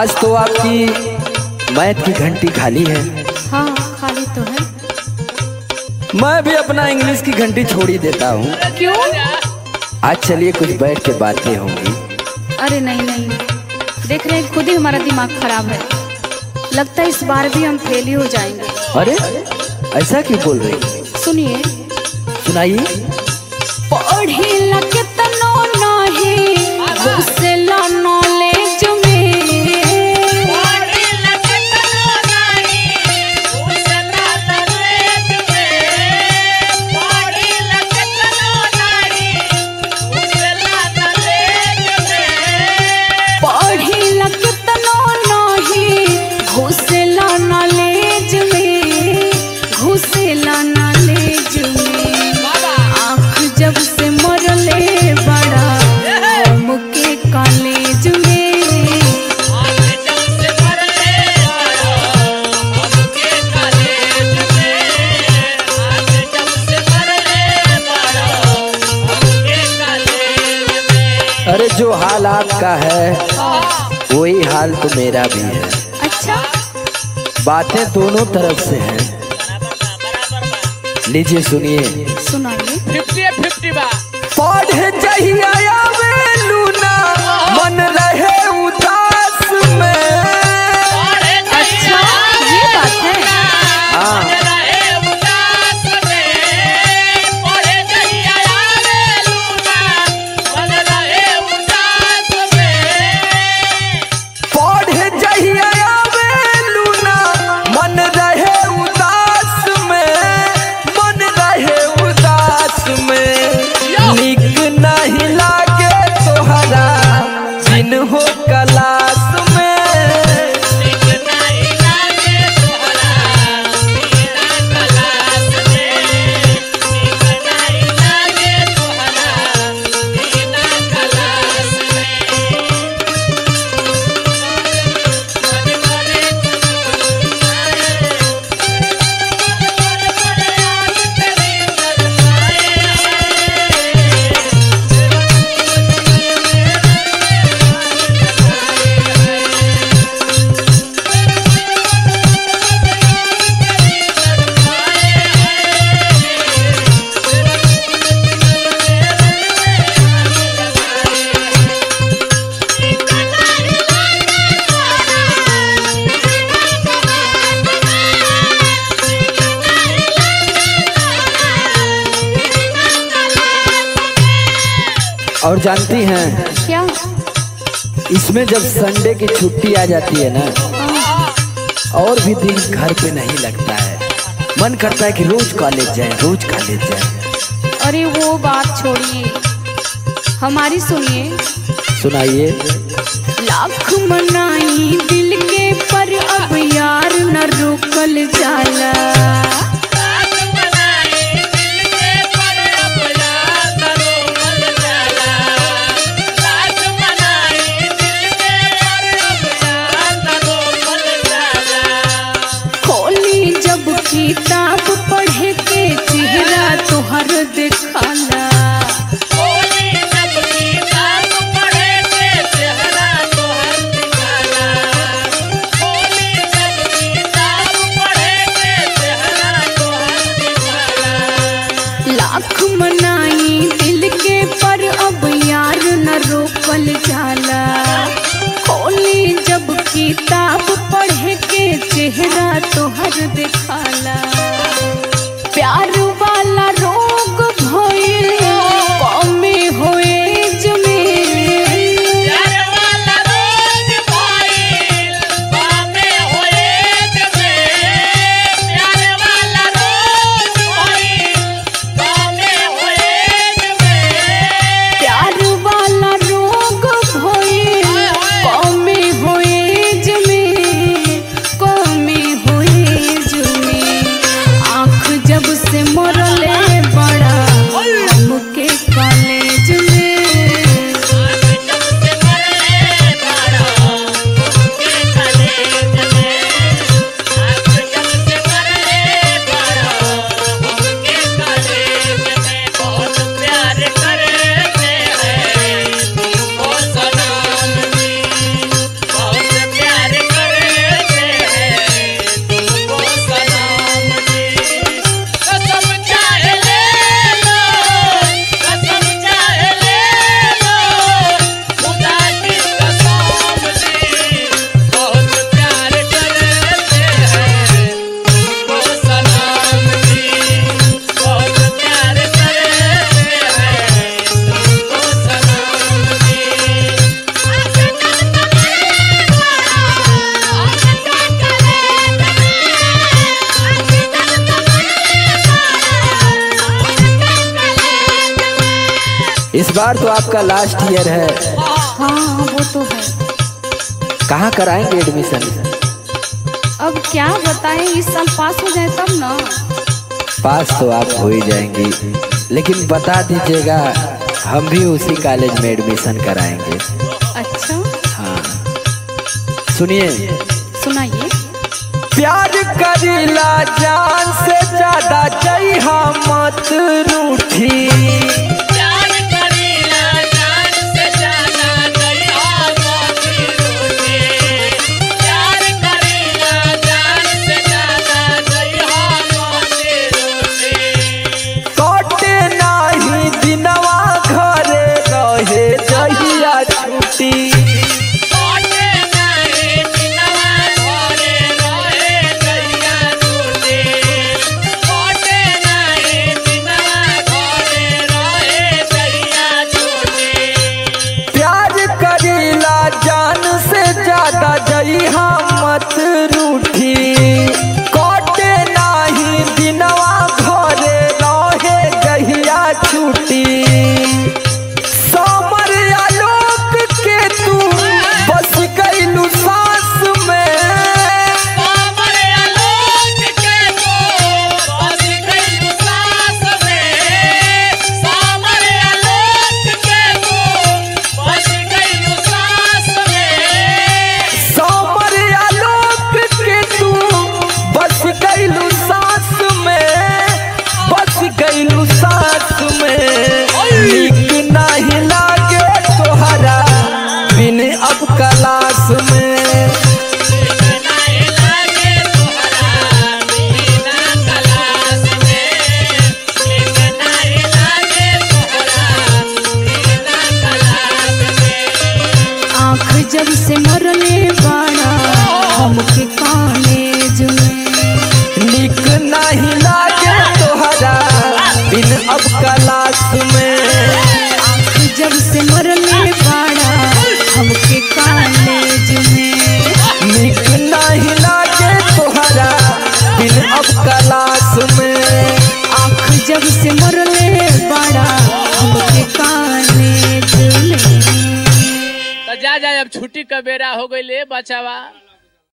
आज तो आपकी मैथ की घंटी खाली है। हाँ खाली तो है। मैं भी अपना इंग्लिश की घंटी छोड़ ही देता हूँ। क्यों? आज चलिए कुछ बैठ के बातें होंगी। अरे नहीं नहीं, देख रहे हैं खुद ही हमारा दिमाग खराब है। लगता है इस बार भी हम फेल ही हो जाएंगे। अरे ऐसा क्यों बोल रही? सुनिए, सुनाइए। पढ़े लगे तनो नहीं घुसेला नॉलेज में, पढ़े लगे तनो नहीं घुसेला नॉलेज में, पढ़े लगे तनो नहीं घुसेला नॉलेज में, पढ़े लगे तनो नहीं घुसेला नॉलेज में, घुसेला नॉलेज में। आँख जब से मरले बड़ा हमके कॉलेज में, आज जब से मरले हमके कॉलेज में, आज जब से मरले हमके कॉलेज में। अरे जो हाल आपका है वही हाल तो मेरा भी है। अच्छा बातें दोनों तरफ से हैं। लीजिए सुनिए। सुनाइए। 50-50 बा। पढ़े जहिया आवेलू ना मन रहे उदास में। अच्छा ये बात है। हाँ रहे उदास में, पढ़े जहिया आवेलू ना, मन रहे उदास में। पढ़े जहिया आवेलू ना मन रहे उदास में, मन रहे उदास में। नीक नहीं लागे तोहरा चिन्हो क्लास में। नीक नहीं लागे तोहरा बिना क्लास में, नीक नहीं लागे तोहरा बिना क्लास में। मन करे आज तेरी और जानती हैं क्या? इसमें जब संडे की छुट्टी आ जाती है ना, और भी दिन घर पे नहीं लगता है। मन करता है कि रोज कॉलेज जाए, रोज कॉलेज जाए। अरे वो बात छोड़िए, हमारी सुनिए। सुनाइए। लाख मनाई दिल के पर अब यार न रुकल जाला। लाख मनाई दिल के पर अब यार न रोकल जाला, लाख मनाई दिल के पर अब यार न रोकल जाला। खोली जब किताब पढ़े के चेहरा तुहर दिखाला। खोली जब किताब पढ़े के चेहरा तोहर दिखाला, खोली जब किताब पढ़े के चेहरा तोहर दिखाला। लाख मनाई दिल के पर अब यार न रोकल जाला। खोली जब किताब पढ़े के चेहरा तुहर दिखाला। प्यार वाला रोग भइल कमे होए जमीन। प्यार वाला रोग भइल बामे होए जमे, प्यार वाला रोग भइल बामे होए जमे। प्यार वाला रोग भइल कमे होए जमीन, कमे होए जमीन। इस बार तो आपका लास्ट ईयर है, हाँ वो तो है। कहाँ कराएंगे एडमिशन? अब क्या बताएं, इस साल पास हो जाए तब ना। पास तो आप हो ही जाएंगी, लेकिन बता दीजिएगा, हम भी उसी कॉलेज में एडमिशन कराएंगे। अच्छा हाँ सुनिए, सुनाइए। प्यार करीला जान से ज्यादा जइहा मत रूठी, प्यार करीला जान से ज्यादा जइहा मत रूठी, प्यार करीला जान से ज्यादा जइहा मत रूठी। कटे नाही दिनवा घरे रहे जहिया छुट्टी, कोटे नहीं बिनवा घरे रहे जइया छूटी, कोटे नहीं बिनवा घरे रहे जइया छूटी। प्यार करीला जान से ज्यादा जइहा मत रूठी, कटे नाही दिनवा घरे रहे जहिया छुट्टी। समर आलोक के तू बस गइलू सांस में, सामर आलोक के तो बस गइलू सांस में, सामर आलोक के तो बस गइलू सांस में। समर आलोक के तू बस गइलू सांस में, बस गइलू सांस में। नीक नाही लागे तोहरा बिन अब कलास में, नहीं लागे तोहरा बिना कलास में, नहीं लागे तोहरा बिना कलास में। आँख जब से मरले बाड़ा हमके कॉलेज में, नीक नाही लागे तोहरा बिन अब कलास में। आँख जब से मरले बाड़ा हमके कॉलेज में, नीक नहीं लागे तोहरा बिन अब कलास में। आँख जब से मरले बाड़ा हमके कॉलेज में। तो जा जा, अब छुट्टी का बेरा हो गई ले बचावा।